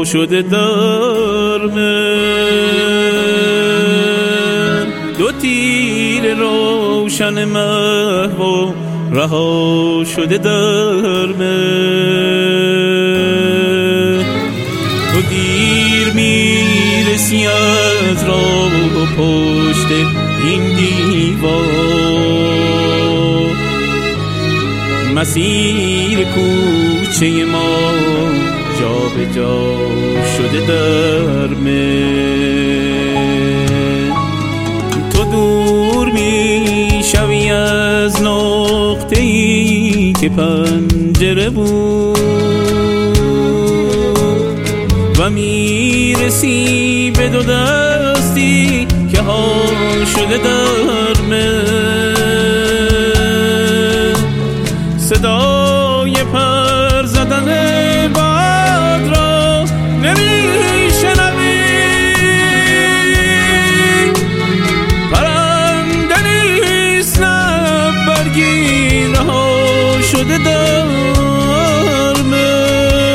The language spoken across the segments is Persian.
شده در من. دو تیر روشن محو رها شده در من. تو دیر میرسی از راه و پشت این دیوار. مسیر کوچه ما جا به جا شده در من. تو دور میشوی از نقطه‌ای که پنجره بود و میرسی به دو دستی که حال شده در من. صدای پر زدن باد را نمیشنوی، پرنده نیست لب برگی رها شده در من.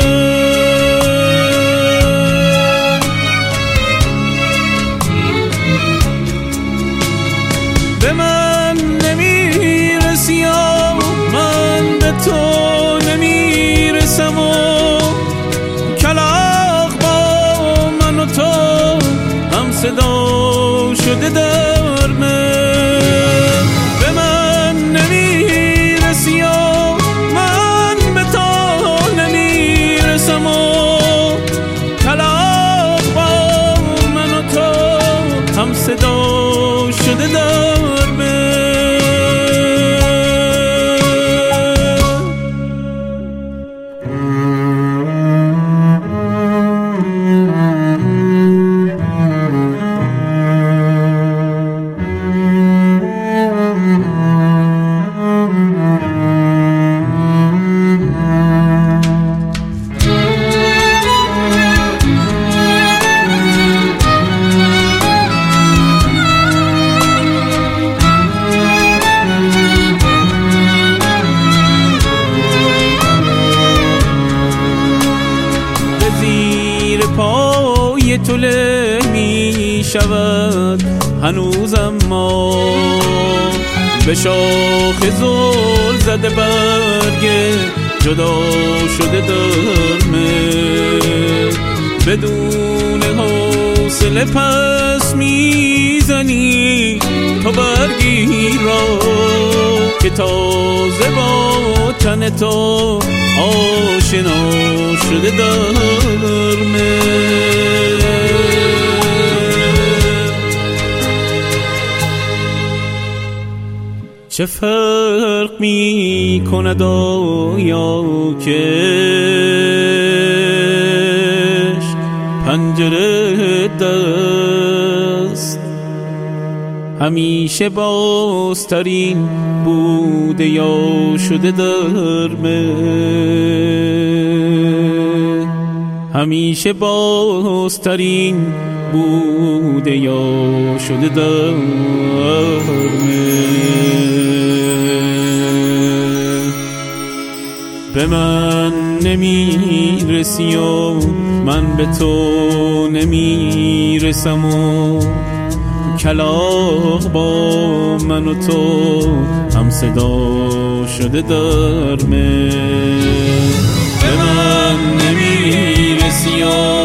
به من نمیرسی و من به تو نمیرسم و کلاغ با من و تو هم صدا شده در من. به من نمیرسی و من به تو نمیرسم و کلاغ با من و تو هم صدا شده در پای تو له می شود هنوزم ما به شاخ زل زده برگ جدا شده در من. بدون حوصله پس میزنی تو برگی را که تازه با تن تو آشنا شده در من. چه فرق می کند آیا کش پنجره دست همیشه بازترین بوده یا شده در من. همیشه بازترین بوده یا شده در من. به من نمیرسی و من به تو نمیرسم و کلاغ با من و تو هم صدا شده در من. به من نمیرسی و